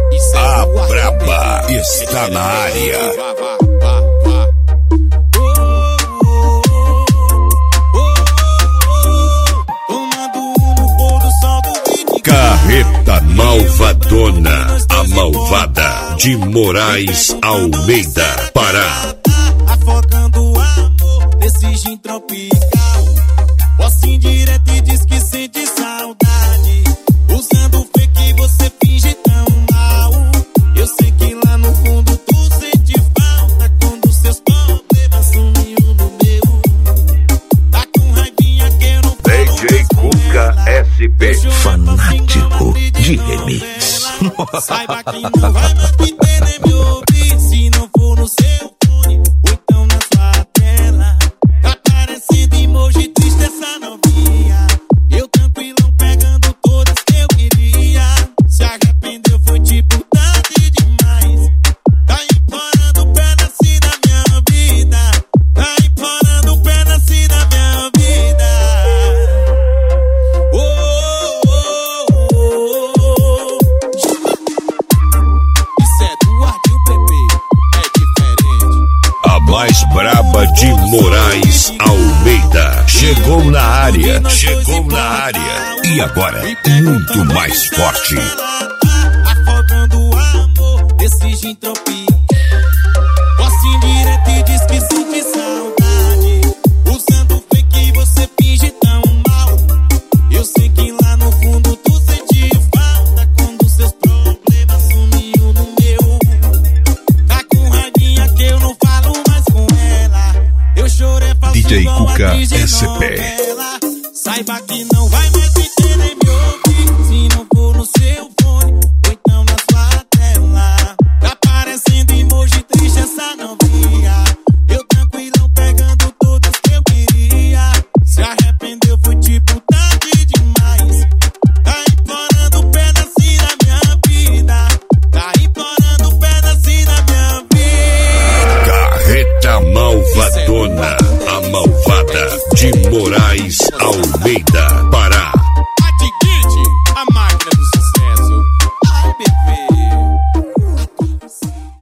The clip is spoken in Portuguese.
A braba está na área. Carreta Malvadona, a malvada de Moraes Almeida, Pará. Afogando o amor desse gin tropical. Posso ir direto e diz que sente saudade. Usando o fake você finge tão mal. Eu sei que lá no fundo tu sente falta quando seus problemas sumiu no meu. Tá com raivinha que eu não falo DJ Cuca SP, fanático de remix. Saiba que não vai mais me ter nem me ouvir se não for no seu fone ou então na sua tela. Tá parecendo emoji triste essa novinha. Eu tranquilão pegando todas que eu queria. Se arrependeu foi tipo tarde demais. Tá implorando um pedacinho da minha vida. Tá implorando um pedacinho da minha vida. Isso é Eduardinho Pepe, é diferente. a mais braba de Moraes Almeida. Chegou na área, chegou na área. E agora, muito mais forte. Afogando o amor desse gin tropical. Posso ir direto e diz que sente saudade. Usando o fake você finge tão mal. Eu sei que lá no fundo tu sente falta quando seus problemas sumiu no meu. Tá com raivinha que eu não falo mais com ela. Eu chorei falso DJ igual Cuca atriz de SP. novela. Saiba que não vai mais me ter nem me ouvir se não for no seu fone ou então na sua tela. Tá parecendo emoji triste essa novinha. Eu tranquilão pegando todas que eu queria. Se arrependeu foi tipo tarde demais. Tá implorando um pedacinho da minha vida. Tá implorando um pedacinho da minha vida. Carreta Malvadona, a malvada de Moraes Almeida, Pará.